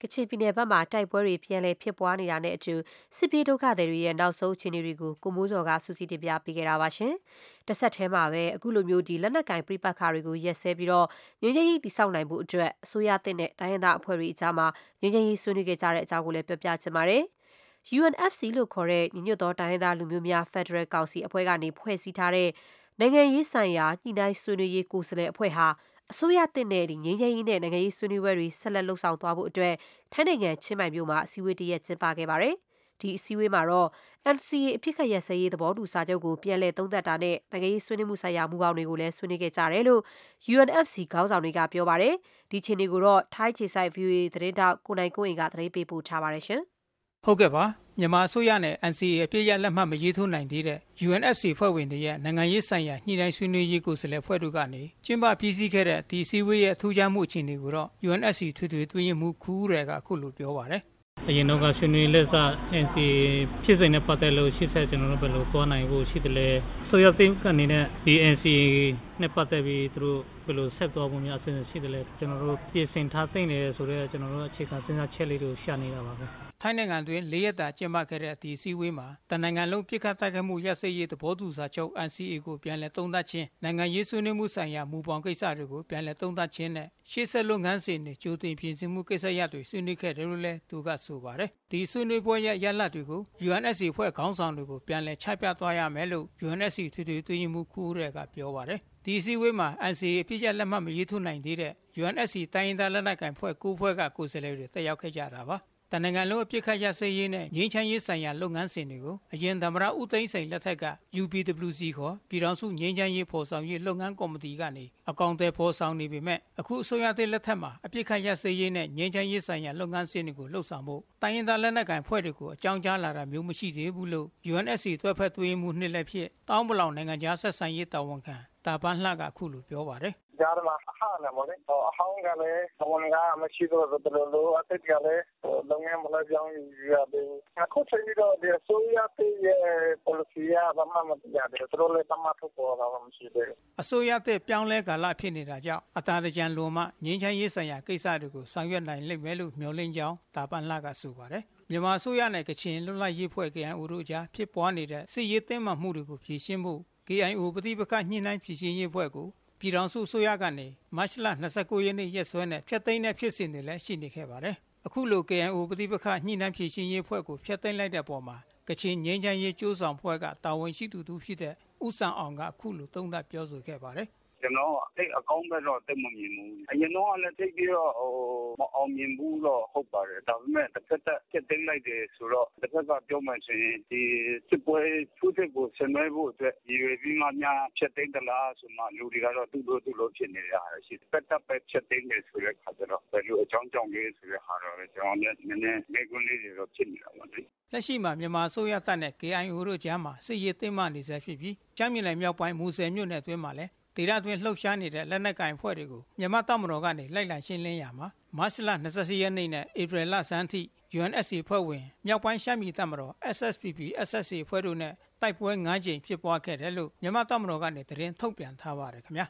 ကချင်ပြည်နယ်ဘက်မှာတိုက်ပွဲတွေပြန်လည်ဖြစ်ပွားနေတာနဲ့အတူစစ်ပြေးဒုက္ခသည်တွေရဲ့နောက်ဆုံးအခြေအနေတွေကိုကိုမိုးစော်ကစူးစီးတင်ပြပေးခဲ့တာပါရှင်။တစ်ဆက်တည်းမှာပဲအခုလိုမျိုးဒီလက်နက်ကင်ပြပခါတွေကိုရက်စဲပြီးတော့ငင်းငယ်ရေးတိစောက်နိုင်မှုအတွက်အစိုးရတင်တဲ့တိုင်းရင်းသားအဖွဲ့တွေအကြားမှာငင်းငယ်ရေးဆွေးနွေးခဲ့ကြတဲ့အကြောင်းကိုလည်းပြပြချင်ပါတယ်။ UNFC လို့ခေါ်တဲ့ညီညွတ်သောတိုင်းရင်းသားလူမျိုးများ Federal Council အဖွဲ့ကနေဖွဲ့စည်းထားတဲ့နိုင်ငံရေးဆိုင်ရာညှိနှိုင်းဆွေးနွေးရေးကိုယ်စားလှယ်အဖွဲ့ဟာအစိုးရတင်တဲ့ငြိမ်းချမ်းရေးနဲ့နိုင်ငံရေးဆွေးနွေးပွဲတွေဆက်လက်လှုပ်ဆောင်သွားဖို့အတွက်ထိုင်းနိုင်ငံချင်းမိုင်မြို့မှာအစည်းအဝေးတစ်ရက်ကျင်းပခဲ့ပါတယ်။ဒီအစည်းအဝေးမှာတော့ NCA အဖြစ်ခက်ရစရေးသဘောတူစာချုပ်ကိုပြန်လည်သုံးသပ်တာနဲ့နိုင်ငံရေးဆွေးနွေးမှုဆိုင်ရာမူပေါင်းတွေကိုလည်းဆွေးနွေးခဲ့ကြတယ်လို့ UNFC ခေါင်းဆောင်တွေကပြောပါတယ်။ဒီချိန်တွေကိုတော့ထိုင်းခြေဆိုင် VOA သတင်းတောက်ကိုနိုင်ကိုအိမ်ကသတင်းပေးပို့ထားပါတယ်ရှင်။ဟုတ်ကဲ့ပါမြန်မာအစိုးရနဲ့ NCA အပြည့်ရလက်မှတ်မရေးထိုးနိုင်သေးတဲ့ UNFC ဖွဲ့ဝင်တွေရဲ့နိုင်ငံရေးဆိုင်ရာညှိနှိုင်းဆွေးနွေးရေးကိုယ်စားလှယ်ဖွဲ့တို့ကနေကျင်းပပြည်စည်းခဲ့တဲ့ဒီအစည်းအဝေးရဲ့ထူးခြားမှုအခြေအနေကိုတော့ UNFC ထွေထွေတွင်းရေးမှူးခူးရဲကအခုလိုပြောပါတယ်အရင်တော့ကဆွေးနွေးလက်စ NCA ဖြစ်စဉ်နဲ့ပတ်သက်လို့ရှေ့ဆက်ကျွန်တော်တို့ဘယ်လိုသွားနိုင်ဖို့ရှိတယ်လဲဆိုရသိကနေနဲ့ဒီ NCA နဲ့ပတ်သက်ပြီးသူတို့ဘယ်လိုဆက်သွားဖို့များအဆင်ရှိတယ်လဲကျွန်တော်တို့ပြင်ဆင်ထားသိနေတယ်ဆိုတော့ကျွန်တော်တို့အခြေခံစဉ်းစားချက်လေးတွေရှာနေတာပါပဲထိုင်းနိုင်ငံတွင်၄ရက်တာကျင်းပခဲ့တဲ့ဒီအစည်းအဝေးမှာတနိုင်ငံလုံးပြစ်ခတ်တိုက်ခိုက်မှုရပ်စဲရေးသဘောတူစာချုပ် NCA ကိုပြန်လည်သုံးသပ်ခြင်းနိုင်ငံရေးဆွေးနွေးမှုဆိုင်ရာမူပေါင်းကိစ္စတွေကိုပြန်လည်သုံးသပ်ခြင်းနဲ့ရှေ့ဆက်လုပ်ငန်းစဉ်တွေကြိုတင်ပြင်ဆင်မှုကိစ္စရပ်တွေဆွေးနွေးခဲ့တယ်လို့လည်းသူကဆိုပါတယ်ဒီဆွေးနွေးပွဲရဲ့ရလဒ်တွေကို UNSC ဖွဲ့ခေါင်းဆောင်တွေကိုပြန်လည်ချပြသွားရမယ်လို့ UNSC ထွေထွေတွင်းရေးမှူးခူးရဲကပြောပါတယ်ဒီအစည်းအဝေးမှာ NCA အပြည့်အလက်မှတ်မရေးထိုးနိုင်သေးတဲ့ UNSC တိုင်းရင်းသားလက်နက်ကိုင်ဖွဲ့9ဖွဲ့ကကိုယ်စားလှယ်တွေတက်ရောက်ခဲ့ကြတာပါတနင်္ဂနွေလုံးအပြစ်ခတ်ရစရေးနဲ့ငြိမ်းချမ်းရေးဆိုင်ရာလုပ်ငန်းစဉ်တွေကိုအရင်သမ္မတဦးသိန်းစိန်လက်ထက်က UPWC ခေါ်ပြည်ထောင်စုငြိမ်းချမ်းရေးဖော်ဆောင်ရေးလုပ်ငန်းကော်မတီကနေအကောင့်တွေဖော်ဆောင်နေပေမဲ့အခုအစိုးရသစ်လက်ထက်မှာအပြစ်ခတ်ရစရေးနဲ့ငြိမ်းချမ်းရေးဆိုင်ရာလုပ်ငန်းစဉ်တွေကိုလှုပ်ဆောင်ဖို့တိုင်းရင်းသားလက်နက်ကိုင်ဖွဲ့တွေကိုအကြောင်းကြားလာတာမျိုးမရှိသေးဘူးလို့ UNSC တွဲဖက်သွေးမှုနှစ်လက်ဖြစ်တောင်းပလောင်နိုင်ငံခြားဆက်ဆံရေးတာဝန်ခံတာပန်းလှကအခုလိုပြောပါတယ်ကြားမှာအဟနဲ့ပေါ့လေအဟောင်းကလည်းဝန်ကမရှိတော့တော်တော်အသက်ကလည်းလုပ်ငန်းမလုပ်ကြောင်းရတယ်အခုချိန်ပြီးတော့ဒီအစိုးရရဲ့ policy ကဘာမှမပြရတယ်သူတို့လည်းတမတ်ထုတ်ပေါ်တာမရှိသေးဘူးအစိုးရတဲ့ပြောင်းလဲကာလဖြစ်နေတာကြောင့်အတာတကြံလွန်မှငြိမ်းချမ်းရေးဆိုင်ရာကိစ္စတွေကိုဆောင်ရွက်နိုင်လိမ့်မယ်လို့မျှော်လင့်ကြောင်းတာပန်လှကဆိုပါတယ်မြန်မာအစိုးရနဲ့ကချင်လွတ်လပ်ရေးဖွဲ့ KIO တို့ကြားဖြစ်ပွားနေတဲ့စစ်ရေးတင်းမာမှုတွေကိုဖြေရှင်းဖို့ KIO ပဋိပက္ခညှိနှိုင်းဖြေရှင်းရေးဖွဲ့ကိုပြည်ထောင်စုအစိုးရကနေမတ်လ29ရက်နေ့ရက်စွဲနဲ့ဖျက်သိမ်းတဲ့ဖြစ်စဉ်တွေလည်းရှိနေခဲ့ပါတယ်အခုလို KIO ပဋိပက္ခညှိနှိုင်းဖြေရှင်းရေးဖွဲ့ကိုဖျက်သိမ်းလိုက်တဲ့ပေါ်မှာကချင်ငြိမ်းချမ်းရေးကြိုးဆောင်ဖွဲ့ကတာဝန်ရှိသူဖြစ်တဲ့ဦးဆန်အောင်ကအခုလိုသုံးသပ်ပြောဆိုခဲ့ပါတယ်ကျွန်တော်အကောင်းပဲတော့တိတ်မမြင်ဘူးအရင်တော့လည်းတိတ်ပြီးတော့မအောင်မြင်ဘူးတော့ဟုတ်ပါတယ်ဒါပေမဲ့တစ်ဖက်တက်သိမ်းလိုက်တယ်ဆိုတော့တစ်ဖက်ကပြောမှဆိုရင်ဒီစစ်ပွဲသူ့ကိုဆင်နွှဲဖို့အတွက်ဒီပြီးမှများချက်သိမ်းသလားဆိုမှလူတွေကတော့သူ့လိုဖြစ်နေရတာရှိတက်ပဲချက်သိမ်းတယ်ဆိုတဲ့ခါကျတော့ဘယ်လိုအကြောင်းကြောင့်လဲဆိုတဲ့ဟာတော့ကျွန်တော်လည်းနည်းနည်းမေးခွန်းလေးတွေတော့ဖြစ်နေတာပါလေလက်ရှိမှာမြန်မာအစိုးရတပ်နဲ့ KIO တို့ကြားမှာစစ်ရေးတင်းမာနေဆဲဖြစ်ပြီးချမ်းမြေမြောက်ပိုင်းမူဆယ်မြို့နယ်အတွင်းမှာလည်းဒေသတွင်းလှုပ်ရှားနေတဲ့လက်နက်ကင်ဖွဲ့တွေကိုမြန်မာတပ်မတော်ကနေလိုက်လံရှင်းလင်းရမှာမတ်လ24ရက်နေ့နဲ့ဧပြီလဆန်းထိ UNSC ဖွဲ့ဝင်မြောက်ပိုင်းရှမ်းပြည်တပ်မတော် SSPP SSA ဖွဲ့တို့နဲ့တိုက်ပွဲ9ကြိမ်ဖြစ်ပွားခဲ့တယ်လို့မြန်မာတပ်မတော်ကနေသတင်းထုတ်ပြန်ထားပါတယ်ခင်ဗျာ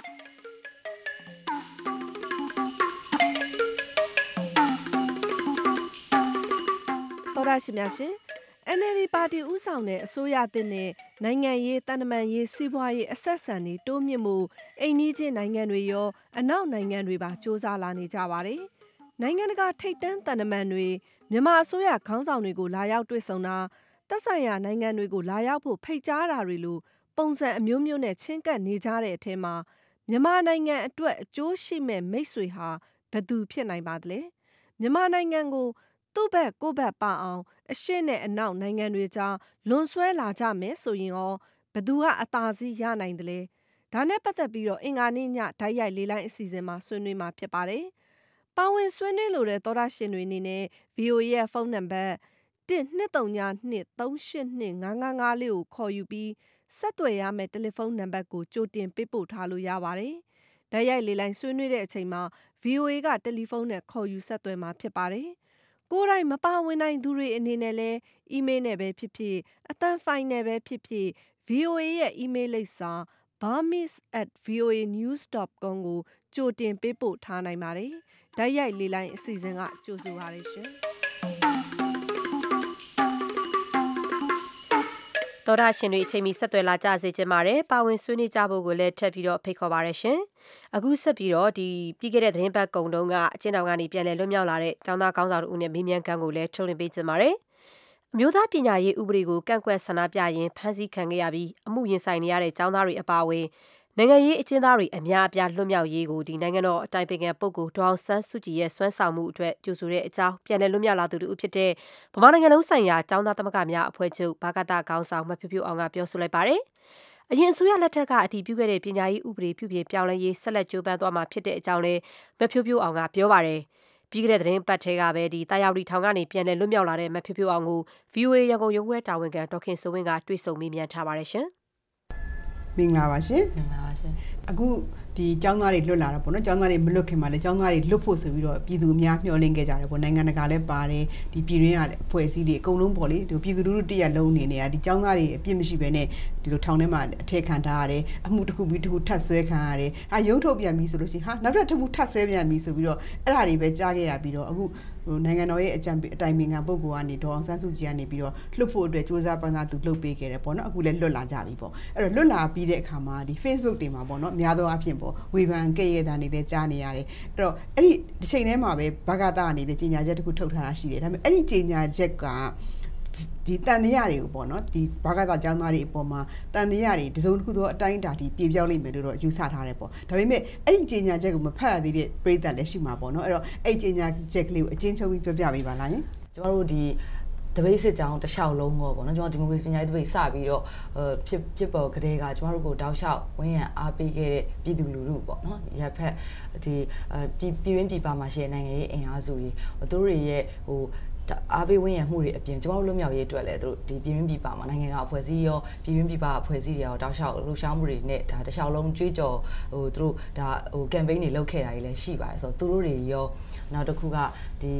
တော်ရရှိများရှင်NLD ပါတီဦးဆောင်တဲ့အစိုးရသစ်နဲ့နိုင်ငံရေးတန်တမာရေးစီးပွားရေးအဆက်ဆံတွေတိုးမြင့်မှုအိမ်နီးချင်းနိုင်ငံတွေရောအနောက်နိုင်ငံတွေပါစ조사လာနေကြပါတယ်။နိုင်ငံတကာထိပ်တန်းတန်တမန်တွေမြန်မာအစိုးရခေါင်းဆောင်တွေကိုလာရောက်တွေ့ဆုံတာသက်ဆိုင်ရာနိုင်ငံတွေကိုလာရောက်ဖို့ဖိတ်ကြားတာတွေလိုပုံစံအမျိုးမျိုးနဲ့ချင်းကပ်နေကြတဲ့အထက်မှာမြန်မာနိုင်ငံအတွက်အကျိုးရှိမဲ့မိတ်ဆွေဟာဘယ်သူဖြစ်နိုင်ပါသလဲ။မြန်မာနိုင်ငံကိုသူ့ဘက်ကိုယ့်ဘက်ပါအောင်အရှေ့နဲ့အနောက်နိုင်ငံတွေကြားလွန်ဆွဲလာကြမယ်ဆိုရင်ရောဘသူကအသာစီးရနိုင်တယ်လဲဒါနဲ့ပတ်သက်ပြီးတော့အင်္ဂါနေ့ညဓာတ်ရိုက်လေးလိုင်းအစီအစဉ်မှာဆွေးနွေးမှာဖြစ်ပါတယ်။ပါဝင်ဆွေးနွေးလိုတဲ့သောတာရှင်တွေအနေနဲ့ VOA ရဲ့ဖုန်းနံပါတ်12323825555လေးကိုခေါ်ယူပြီးဆက်သွယ်ရမယ့်တယ်လီဖုန်းနံပါတ်ကိုကြိုတင်ပေးပို့ထားလို့ရပါတယ်။ဓာတ်ရိုက်လေးလိုင်းဆွေးနွေးတဲ့အချိန်မှာ VOA ကတယ်လီဖုန်းနဲ့ခေါ်ယူဆက်သွယ်မှာဖြစ်ပါတယ်။ကိုယ်တိုင်မပါဝင်နိုင်သူတွေအနေနဲ့လည်းအီးမေးလ်နဲ့ပဲဖြစ်ဖြစ်အသံဖိုင်နဲ့ပဲဖြစ်ဖြစ် VOA ရဲ့အီးမေးလ်လိပ်စာ burmese@voanews.com ကိုကြိုတင်ပေးပို့ထားနိုင်ပါတယ်။ဓာတ်ရိုက်လေလိုင်းအစီအစဉ်ကကြိုဆိုပါရရှင်တော်ရရှင်တွေအချိန်မီဆက်သွယ်လာကြစေချင်ပါတယ်ပါဝင်ဆွေးနွေးကြဖို့ကိုလည်းထပ်ပြီးတော့ဖိတ်ခေါ်ပါရရှင်အခုဆက်ပြီးတော့ဒီပြီးခဲ့တဲ့သတင်းပတ်ကုံတုံးကအကျဉ်းထောင်ကနေပြန်လည်လွတ်မြောက်လာတဲ့ကျောင်းသားကောင်းဆောင်တို့ဦးနဲ့မေးမြန်းခန်းကိုလည်းထုတ်လွှင့်ပေးချင်ပါတယ်အမျိုးသားပညာရေးဥပဒေကိုကန့်ကွက်ဆန္ဒပြရင်ဖမ်းဆီးခံခဲ့ရပြီးအမှုရင်ဆိုင်နေရတဲ့ကျောင်းသားတွေအပါအဝင်နိုင်ငံရေးအကျဉ်းသားတွေအများအပြားလွတ်မြောက်ရေးကိုဒီနိုင်ငံတော်အတိုင်ပင်ခံပုဂ္ဂိုလ်ဒေါအောင်ဆန်းစုကြည်ရဲ့စွမ်းဆောင်မှုအတွက်ကြိုဆိုတဲ့အကြောင်းပြန်လည်လွတ်မြောက်လာသူတို့ဖြစ်တဲ့ဗမာနိုင်ငံလုံးဆိုင်ရာကျောင်းသားသမဂ္ဂများအဖွဲ့ချုပ်ဘာကတခေါင်းဆောင်မဖြူဖြူအောင်ကပြောဆိုလိုက်ပါတယ်။အရင်အစိုးရလက်ထက်ကအတည်ပြုခဲ့တဲ့ပညာရေးဥပဒေပြုပြင်ပြောင်းလဲရေးဆက်လက်ကြိုးပမ်းသွားမှာဖြစ်တဲ့အကြောင်းလည်းမဖြူဖြူအောင်ကပြောပါတယ်။ပြီးခဲ့တဲ့သတင်းပတ်ထဲကပဲဒီတာယာဝတီထောင်ကနေပြန်လည်လွတ်မြောက်လာတဲ့မဖြူဖြူအောင်ကို VOA ရန်ကုန်ရုံးခွဲတာဝန်ခံဒေါက်ခင်စိုးဝင်းကတွေ့ဆုံမေးမြန်းထားပါတယ်ရှင်မင်္ဂလာပါရှင်မင်္ဂလာပါရှင်အခုဒီကျောင်းသားတွေလွတ်လာတာပေါ့နော်ကျောင်းသားတွေမလွတ်ခင်မှာလည်းကျောင်းသားတွေလွတ်ဖို့ဆိုပြီးတော့ပြည်သူအများမျှော်လင့်ခဲ့ကြတယ်ပေါ့နိုင်ငံတကာလည်းပါတယ်ဒီပြည်တွင်းကအဖွဲ့အစည်းတွေအကုန်လုံးပေါ့လေဒီပြည်သူလူထုတရက်လုံးအနေနဲ့ဒီကျောင်းသားတွေအပြစ်မရှိဘဲနဲ့ဒီလိုထောင်ထဲမှာအထက်ခံထားရတယ်အမှုတစ်ခုပြီးတစ်ခုထပ်ဆွဲခံရတယ်ရုံးထုတ်ပြန်ပြီဆိုလို့ရှိရင်နောက်ထပ်ထပ်ဆွဲပြန်ပြီဆိုပြီးတော့အဲ့ဒါတွေပဲကြားခဲ့ရပြီးတော့အခုနိုင်ငံတော်ရဲ့အတိုင်ပင်ခံပုဂ္ဂိုလ်ကနေဒေါအောင်ဆန်းစုကြည်ကနေပြီးတော့လွတ်ဖို့အတွက်စ조사ပန်းစားသူလုပ်ပေးခဲ့တယ်ပေါ့နော်အခုလည်းလွတ်လာကြပြီပေါ့အဲ့တော့လွတ်လာပြီးတဲ့အခါမှာဒီ Facebook တွေမှာပေါ့နော်အများသောအားဖြင့်ပေါ့ဝေဖန်ခဲ့ရတဲ့အနေနဲ့ကြားနေရတယ်အဲ့တော့အဲ့ဒီတစ်ချိန်တည်းမှာပဲဘဂတာအနေနဲ့ကြီးညာချက်တစ်ခုထုတ်ထားတာရှိတယ်ဒါပေမဲ့အဲ့ဒီကြီးညာချက်ကဒီတန်တရားတွေကိုပေါ့နော်ဒီဘာသာကျောင်းသားတွေအပေါ်မှာတန်တရားတွေတစုံတစ်ခုသောအတိုင်းအတာဒီပြေပြောင်းလိမ့်မယ်လို့တော့ယူဆထားတယ်ပေါ့ဒါပေမဲ့အဲ့ဒီကြေညာချက်ကိုမဖတ်ရသေးတဲ့ပြည်သက်လည်းရှိမှာပေါ့နော်အဲ့တော့အဲ့ကြေညာချက်ကလေးကိုအချင်းချုပ်ပြီးပြောပြပေးပါလားယင်ကျမတို့ဒီတပိတ်စစ်ကြောင်းတစ်လျှောက်လုံးပေါ့နော်ကျွန်တော်ဒီမိုကရေစီပညာရေးတပိတ်စပြီးတော့ဖြစ်ပေါ်ကလေးကကျမတို့ကိုတောက်လျှောက်ဝန်းရံအားပေးခဲ့တဲ့ပြည်သူလူထုပေါ့နော်ရပ်ဖက်ဒီပြည်ရင်းပြည်ပမှာရှိတဲ့နိုင်ငံရေးအင်အားစုတွေသူတို့တွေရဲ့အားပေးဝန်းရံမှုတွေအပြင်ကျမတို့လွတ်မြောက်ရေးအတွက်လည်းသူတို့ဒီပြည်ရင်းပြည်ပမှာနိုင်ငံတော်အဖွဲ့အစည်းရောပြည်ရင်းပြည်ပအဖွဲ့အစည်းတွေရောတောက်လျှောက်လှူရှားမှုတွေနဲ့ဒါတစ်လျှောက်လုံးကြွေးကြော်သူတို့ဒါcampaign တွေလုပ်ခဲ့တာတွေလည်းရှိပါတယ်ဆိုတော့သူတို့တွေရောနောက်တစ်ခုကဒီ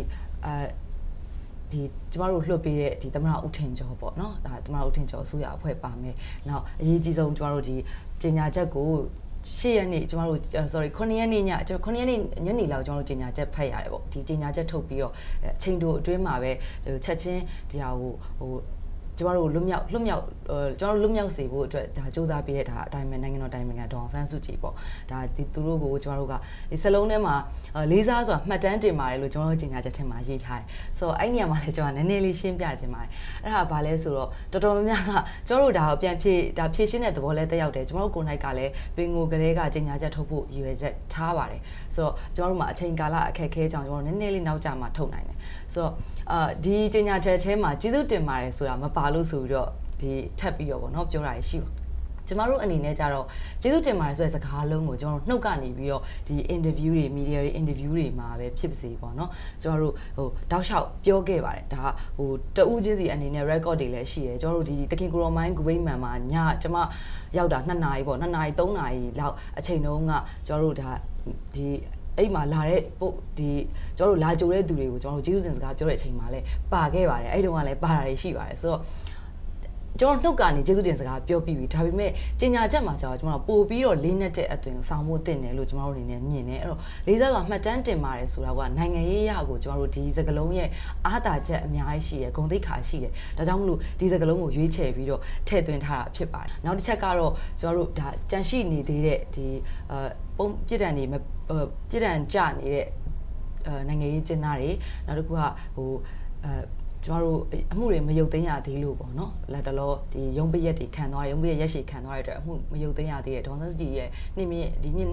ကျမတို့လွှတ်ပေးတဲ့ဒီသမ္မတဦးထင်ကျော်ပေါ့နော်ဒါသမ္မတဦးထင်ကျော်အစိုးရအဖွဲ့ပါမယ်နောက်အရေးကြီးဆုံးကျမတို့ဒီကြေညာချက်ကို8ရက်နေ့ကျမတို့ 9ရက်နေ့ည9ရက်နေ့ညနေလောက်ကျမတို့ကြေညာချက်ဖတ်ရတယ်ပေါ့ဒီကြေညာချက်ထုတ်ပြီးတော့အချိန်တိုအတွင်းမှာပဲချက်ချင်းဒီဟာကိုကျမတို့လွတ်မြောက်ကျွန်တော်လွတ်မြောက်စေဖို့အတွက်ဒါစ조사ပေးတဲ့ဒါအတိုင်းပဲနိုင်ငံတော်တိုင်းနိုင်ငံဒေါအောင်ဆန်းစုကြည်ပေါ့ဒါဒီသူတို့ကိုကျမတို့ကဒီစလုံးထဲမှာလေးစားစွာမှတ်တမ်းတင်ပါတယ်လို့ကျွန်တော်တို့ကြေညာချက်ထဲမှာရေးထားတယ်ဆိုတော့အဲ့နေရာမှာလည်းကျွန်တော်နည်းနည်းလေးရှင်းပြခြင်းပါတယ်အဲ့ဒါဘာလဲဆိုတော့တော်တော်များများကကျွန်တော်တို့ဒါကိုပြန်ဖြည့်ရှင်းတဲ့သဘောလဲတက်ရောက်တယ်ကျွန်တော်တို့ကိုယ်၌ကလည်းပင်ကိုကလေးကကြေညာချက်ထုတ်ဖို့ရည်ရွယ်ချက်ထားပါတယ်ဆိုတော့ကျွန်တော်တို့မှာအချိန်ကာလအခက်အခဲကြောင့်ကျွန်တော်နည်းနည်းလေးနောက်ကျမှထုတ်နိုင်တယ်ဆိုတော့ဒီကြေညာချက်ထဲမှာကျေးဇူးတင်ပါတယ်ဆိုတာမပါလို့ဆိုပြီးတော့ဒီထပ်ပြီးတော့ဗောနော်ပြောတာရှိပါကျမတို့အနေနဲ့ကြတော့ကျေးဇူးတင်ပါတယ်ဆိုတဲ့စကားလုံးကိုကျမတို့နှုတ်ကနေပြီးတော့ဒီ interview တွေ media တွေ interview တွေမှာပဲဖြစ်ပါစေပေါ့နော်ကျမတို့တောက်လျှောက်ပြောခဲ့ပါတယ်ဒါတဦးချင်းစီအနေနဲ့ record တွေလည်းရှိတယ်ကျမတို့ဒီတခင်ကိုရောမိုင်းဂူဘိမှန်မှာညကျမရောက်တာ2နာရီပေါ့2နာရီ3နာရီလောက်အချိန်တုန်းကကျမတို့ဒါဒီအဲ့မှာလာတဲ့ဒီကျွန်တော်တို့လာကြိုတဲ့သူတွေကိုကျွန်တော်တို့ကျေးဇူးတင်စကားပြောတဲ့အချိန်မှာလည်းပါခဲ့ပါတယ်အဲ့တုန်းကလည်းပါတာတွေရှိပါတယ်ဆိုတော့ကျွန်တော်နှုတ်ကနေကျေးဇူးတင်စကားပြောပြီးပြီဒါပေမဲ့ကြေညာချက်မှာကျတော့ကျွန်တော်ပို့ပြီးတော့လေးနဲ့တဲ့အသွင်ဆောင်ဖို့တင်တယ်လို့ကျွန်တော်တို့အနေနဲ့မြင်တယ်အဲ့တော့လေးစားစွာမှတ်တမ်းတင်ပါတယ်ဆိုတာကနိုင်ငံရေးရကိုကျွန်တော်တို့ဒီစကားလုံးရဲ့အားသာချက်အများကြီးရှိတယ်ဂုဏ်သိက္ခာရှိတယ်ဒါကြောင့်မလို့ဒီစကားလုံးကိုရွေးချယ်ပြီးတော့ထည့်သွင်းထားတာဖြစ်ပါတယ်နောက်တစ်ချက်ကတော့ကျွန်တော်တို့ဒါကြန့်ရှိနေသေးတဲ့ဒီပုံပြစ်ဒဏ်တွေပြစ်ဒဏ်ကြနေတဲ့နိုင်ငံရေးကျင်းသားတွေနောက်တစ်ခုကကျမတို့အမှုတွေမရုပ်သိမ်းရသေးလို့ပေါ့နော်လက်တလောဒီရုံးပရက်တွေခံသွားရုံးပရက်ရက်ရှည်ခံသွားရတဲ့အတွက်အမှုမရုပ်သိမ်းရသေးတဲ့ဒေါ်စန်းစုကြည်ရဲ့နှစ်မြင့်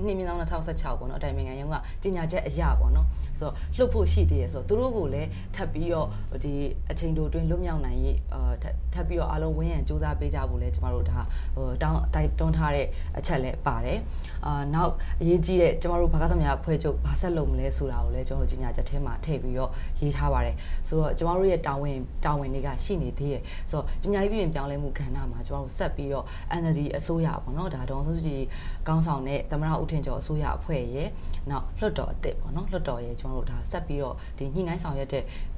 2016ပေါ့နော်အတိုင်ပင်ခံရုံးကကြေညာချက်အရပေါ့နော်ဆိုတော့လှုပ်ဖို့ရှိသေးတယ်ဆိုတော့သူတို့ကိုလည်းထပ်ပြီးတော့ဒီအချိန်တိုအတွင်းလွတ်မြောက်နိုင်ရေးထပ်ပြီးတော့အားလုံးဝန်းရံစူးစမ်းပေးကြဖို့လဲကျမတို့ဒါတိုက်တွန်းထားတဲ့အချက်လည်းပါတယ်နောက်အရေးကြီးတဲ့ကျမတို့ဘာသာသမားအဖွဲ့ချုပ်ဘာဆက်လုပ်မလဲဆိုတာကိုလည်းကျွန်တော်ကြေညာချက်ထဲမှာထည့်ပြီးတော့ရေးထားပါတယ်ဆိုတော့ကျမတို့ရဲ့တာဝန်တွေကရှိနေသေးတယ်ဆိုတော့ပညာရေးပြင်ပြောင်းလဲမှုကဏ္ဍမှာကျွန်တော်တို့ဆက်ပြီးတော့ NLD အစိုးရပေါ့နော်ဒါဒေါ်စုကြည်ကောင်းဆောင်တဲ့သမ္မတဦးထင်ကျော်အစိုးရအဖွဲ့ရဲ့နောက်လွှတ်တော်အသစ်ပေါ့နော်လွှတ်တော်ရဲ့ကျွန်တော်တို့ဒါဆက်ပြီးတော့ဒီညှိနှိုင်းဆောင်ရွက်တဲ့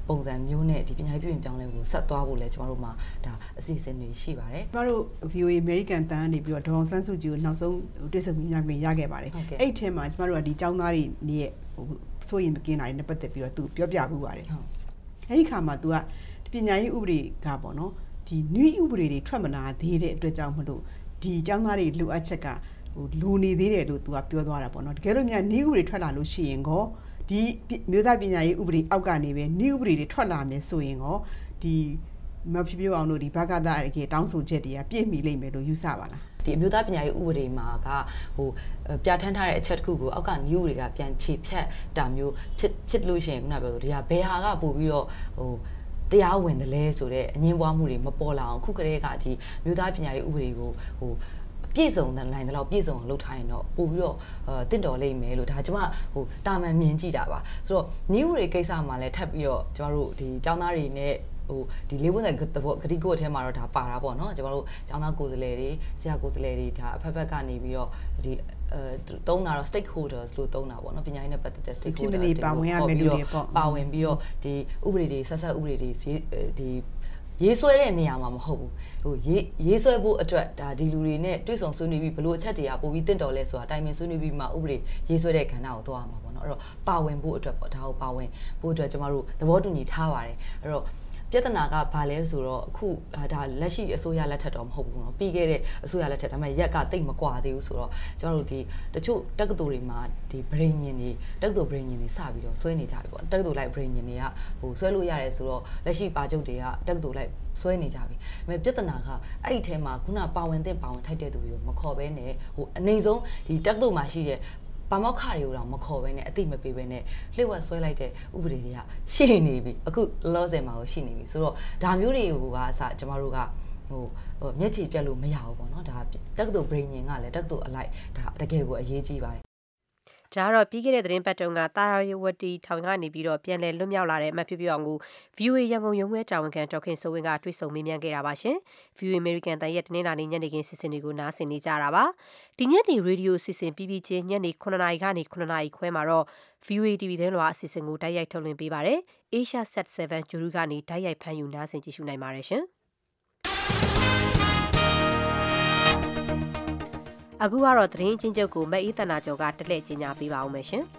ပုံစံမျိုးနဲ့ဒီပညာရေးပြုပြင်ပြောင်းလဲမှုဆက်သွားဖို့လဲကျမတို့မှာဒါအစီအစဉ်တွေရှိပါတယ်ကျမတို့ VOA American တန်းနေပြီးတော့ဒေါ်ဆန်းစုကြည်ကိုနောက်ဆုံးတွေ့ဆုံမြင်ခွင့်ရခဲ့ပါတယ်အဲ့ဒီထဲမှာကျမတို့ကဒီကျောင်းသားတွေရဲ့စိုးရင်မကင်းတာတွေနဲ့ပတ်သက်ပြီးတော့သူပြောပြမှုပါတယ်အဲ့ဒီခါမှာ तू ကပညာရေးဥပဒေကပေါ့နော်ဒီနည်းဥပဒေတွေထွက်မလာသေးတဲ့အတွက်ကြောင့်မလို့ဒီကျောင်းသားတွေလိုအပ်ချက်ကလိုနေသေးတယ်လို့ तू ကပြောသွားတာပေါ့နော်တကယ်လို့များနည်းဥပဒေထွက်လာလို့ရှိရင်ကောဒီမြို့သားပညာရေးဥပဒေအောက်ကနေပဲနည်းဥပဒေတွေထွက်လာမယ်ဆိုရင်ကောဒီမဖြစ်ပြအောင်လို့ဒီဘကသားရဲ့တောင်းဆိုချက်တွေကပြည့်မီလိမ့်မယ်လို့ယူဆပါလားဒီအမျိုးသားပညာရေးဥပဒေမှာကပြဋ္ဌာန်းထားတဲ့အချက်တစ်ခုကိုအောက်ကနည်းဥပဒေကပြန်ခြေဖြတ်တာမျိုးဖြစ်လို့ရှိရင်ခုနပြောလို့ဒီဟာဘယ်ဟာကပို့ပြီးတော့တရားဝင်တယ်လဲဆိုတော့အငင်းပွားမှုတွေမပေါ်လာအောင်ခုကလေးကဒီမြို့သားပညာရေးဥပဒေကိုပြည့်စုံတဲ့နိုင်တော့ပြည့်စုံအောင်လုပ်ထားရင်တော့ပို့ပြီးတော့တင့်တော်လိမ့်မယ်လို့ဒါကျမတာမန်မြင်ကြည့်တာပါဆိုတော့ new တွေကိစ္စမှာလည်းထပ်ပြီးတော့ကျမတို့ဒီကျောင်းသားတွေနဲ့ဒီလေးပုံစံဂတိကိုအထဲမှာတော့ဒါပါတာပေါ့နော်ကျမတို့ကျောင်းသားကိုယ်စားလှယ်တွေဆရာကိုယ်စားလှယ်တွေဒါအဖက်ဖက်ကနေပြီးတော့ဒီတုံးတာတော့ stakeholders လို့တုံးတာပေါ့နော်ပညာရေးနဲ့ပတ်သက်တဲ့ stakeholders တွေပါဝင်ရမယ်လို့ပေါ့ပါဝင်ပြီးတော့ဒီဥပဒေတွေဆက်ဥပဒေတွေဒီရေးဆွဲတဲ့နေရာမှာမဟုတ်ဘူးရေးဆွဲဖို့အတွက်ဒါဒီလူတွေနဲ့တွေ့ဆုံဆွေးနွေးပြီးဘလို့အချက်တွေကပို့ပြီးတင့်တော်လဲဆိုတာတိုင်ပင်ဆွေးနွေးပြီးမှဥပဒေရေးဆွဲတဲ့ခန္ဓာကိုသွားရမှာပေါ့နော်အဲ့တော့ပါဝင်ဖို့အတွက်ပေါ့ဒါကိုပါဝင်ဖို့အတွက်ကျမတို့သဘောတူညီထားပါတယ်အဲ့တော့ပြဿနာကဘာလဲဆိုတော့အခုဒါလက်ရှိအစိုးရလက်ထက်တော့မဟုတ်ဘူးเนาะပြီးခဲ့တဲ့အစိုးရလက်ထက်ဒါပေမဲ့ရက်ကတိတ်မကွာသေးဘူးဆိုတော့ကျမတို့ဒီတချို့တက္ကသိုလ်တွေမှာဒီ brain ညင်တွေတက္ကသိုလ် brain ညင်တွေစပြီးတော့ဆွဲနေကြပြီပေါ့တက္ကသိုလ်လိုက် brain ညင်တွေကဆွဲလို့ရတယ်ဆိုတော့လက်ရှိပါချုပ်တွေကတက္ကသိုလ်လိုက်ဆွဲနေကြပြီဒါပေမဲ့ပြဿနာကအဲ့ဒီထဲမှာခုနပါဝင်တဲ့ပါဝင်ထိုက်တဲ့သူတွေကိုမခေါ်ဘဲနဲ့အနေဆုံးဒီတက္ကသိုလ်မှာရှိတဲ့ဘာမောက်ခတွေကိုတော့မခေါ်ဘဲနဲ့အတိမပေးဘဲနဲ့လှည့်ဝက်ဆွဲလိုက်တဲ့ဥပဒေတွေကရှိနေပြီအခုလောဆယ်မှာရှိနေပြီဆိုတော့ဒါမျိုးတွေကိုကအစကျမတို့ကမျက်ခြေပြတ်လို့မရဘူးပေါ့နော်ဒါတက္ကသိုလ် brain ညင်ကလည်းတက္ကသိုလ်အလိုက်ဒါတကယ်ကိုအရေးကြီးပါတယ်ဒါကတော့ပြီးခဲ့တဲ့သတင်းပတ်တုန်းကတာယာဝတီထောင်ကနေပြီးတော့ပြန်လည်လွတ်မြောက်လာတဲ့အမတ်ဖြစ်ပြအောင်ကို VOA ရန်ကုန်ရုံးခွဲတာဝန်ခံဒေါက်ခင်စိုးဝင်းကတွေ့ဆုံမေးမြန်းခဲ့တာပါရှင် VOA American တန်ရက်တနင်္လာနေ့ညနေခင်းစီစဉ်တွေကိုနားဆင်နေကြတာပါဒီညနေရေဒီယိုစီစဉ်ပြီးချင်းညနေ9:00နာရီကနေ9:00နာရီခွဲမှာတော့ VOA TV သတင်းလွှာအစီအစဉ်ကိုတိုက်ရိုက်ထုတ်လွှင့်ပေးပါတယ် Asia Sat 7 ဂျူရူကနေတိုက်ရိုက်ဖမ်းယူနားဆင်ကြည့်ရှုနိုင်ပါတယ်ရှင်အခုကတော့သတင်းချင်းချုပ်ကိုမအေးတနာကျော်ကတက်လှည့်ကြီးညာပေးပါဦးမယ်ရှင်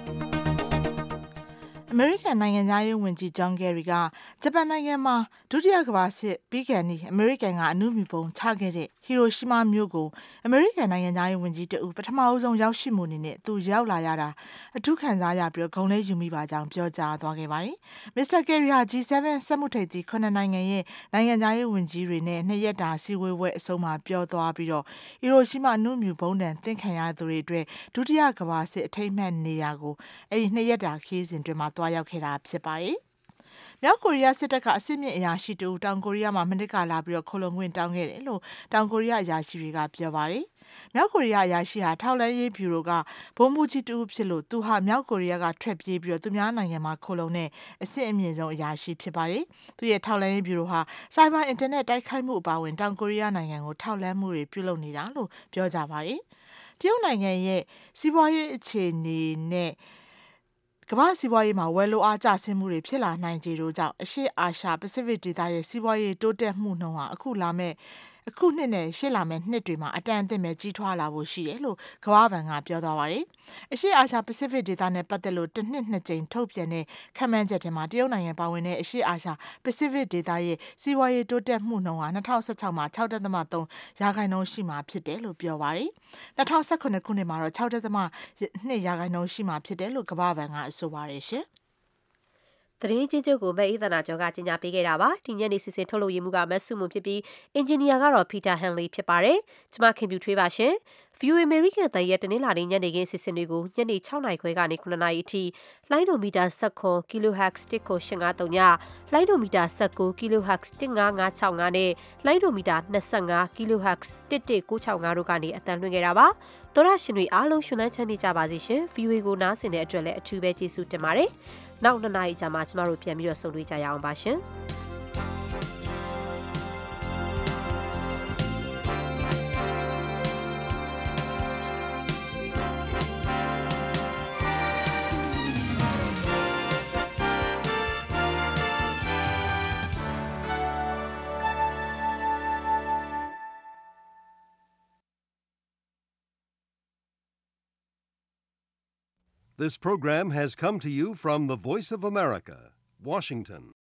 အမေရိကန်နိုင်ငံသားရေးဝန်ကြီးဂျွန်ကယ်ရီကဂျပန်နိုင်ငံမှာဒုတိယကမ္ဘာစစ်ပြီးကန်နီအမေရိကန်ကအနုမြူပုံချခဲ့တဲ့ဟီရိုရှီမာမြို့ကိုအမေရိကန်နိုင်ငံသားရေးဝန်ကြီးတဦးပထမအဆုံးရောက်ရှိမှုအနေနဲ့သူရောက်လာရတာအထူးခံစားရပြီးဂုဏ်လေးယူမိပါကြောင်းပြောကြားသွားခဲ့ပါတယ်။မစ္စတာကယ်ရီဟာ G7 စက်မှုထိပ်သီး9နိုင်ငံရဲ့နိုင်ငံသားရေးဝန်ကြီးတွေနဲ့2ရက်တာစီဝေးပွဲအဆုံးမှာပြောသွားပြီးတော့ဟီရိုရှီမာအနုမြူပုံတန်သင်ခံရသူတွေအတွက်ဒုတိယကမ္ဘာစစ်အထိမ်းအမှတ်နေရာကိုအဲ့ဒီ2ရက်တာခီးစဉ်တွင်မှာတွားရောက်ခဲ့တာဖြစ်ပါတယ်။မြောက်ကိုရီးယားစစ်တပ်ကအစစ်မြစ်အရာရှိတူတောင်ကိုရီးယားမှာမနစ်ကလာပြီးတော့ခိုလုံခွင့်တောင်းခဲ့တယ်လို့တောင်ကိုရီးယားအရာရှိတွေကပြောပါတယ်။မြောက်ကိုရီးယားအရာရှိဟာထောက်လှမ်းရေးဗျူရိုကဘုံမူကြီးတူဖြစ်လို့သူဟာမြောက်ကိုရီးယားကထွက်ပြေးပြီးတော့သူများနိုင်ငံမှာခိုလုံတဲ့အစစ်အမြင့်ဆုံးအရာရှိဖြစ်ပါတယ်။သူရဲ့ထောက်လှမ်းရေးဗျူရိုဟာစိုက်ဘာအင်တာနက်တိုက်ခိုက်မှုအပါအဝင်တောင်ကိုရီးယားနိုင်ငံကိုထောက်လှမ်းမှုတွေပြုလုပ်နေတာလို့ပြောကြပါတယ်။တရုတ်နိုင်ငံရဲ့စီးပွားရေးအခြေအနေနဲ့ကမ္ဘာစီးပွားရေးမှာဝယ်လိုအားကျဆင်းမှုတွေဖြစ်လာနိုင်ခြေတို့ကြောင့်အရှေ့အာရှပစိဖိတ်ဒေသရဲ့စီးပွားရေးတိုးတက်မှုနှုန်းဟာအခုနှစ်နဲ့ရှေ့လာမယ့်နှစ်တွေမှာအတန်အသင့်ပဲကြီးထွားလာဖို့ရှိတယ်လို့ကမ္ဘာဘဏ်ကပြောသွားပါတယ်။အရှေ့အာရှပစိဖိတ်ဒေသနဲ့ပတ်သက်လို့တစ်နှစ်နှစ်ကြိမ်ထုတ်ပြန်တဲ့ခန့်မှန်းချက်ထဲမှာတရုတ်နိုင်ငံပါဝင်တဲ့အရှေ့အာရှပစိဖိတ်ဒေသရဲ့စီးပွားရေးတိုးတက်မှုနှုန်းဟာ2016မှာ 6.3% ရှိမှာဖြစ်တယ်လို့ပြောပါတယ်။2019ခုနှစ်မှာတော့ 6.2% ရှိမှာဖြစ်တယ်လို့ကမ္ဘာဘဏ်ကဆိုပါတယ်ရှင်။သတင်းချင်းချုပ်ကိုမအေးသနာကျော်ကကြီးညာပေးခဲ့တာပါဒီညနေစီစဉ်ထုတ်လုပ်ရမှုကမဆုမှုဖြစ်ပြီးအင်ဂျင်နီယာကတော့ Peter Henley ဖြစ်ပါတယ်ကျမခင်ပြူထွေးပါရှင် VOA American တန်ရက်တနင်္လာနေ့ညနေခင်းစီစဉ်တွေကိုညနေ6:00နာရီခွဲကနေ9:00နာရီအထိလိုင်းဒိုမီတာ19 kHz 1.853ညလိုင်းဒိုမီတာ19 kHz 15565နဲ့လိုင်းဒိုမီတာ25 kHz 11965တို့ကနေအသံလွှင့်ခဲ့တာပါသောရရှင်တွေအားလုံးရှင်လန်းချမ်းမြေ့ကြပါစေရှင် VOA ကိုနားဆင်တဲ့အတွက်လည်းအထူးပဲကျေးဇူးတင်ပါတယ်နောက်2နာရီကြာမှကျမတို့ပြန်ပြီးတော့ဆုံတွေ့ကြရအောင်ပါရှင် This program has come to you from the Voice of America, Washington.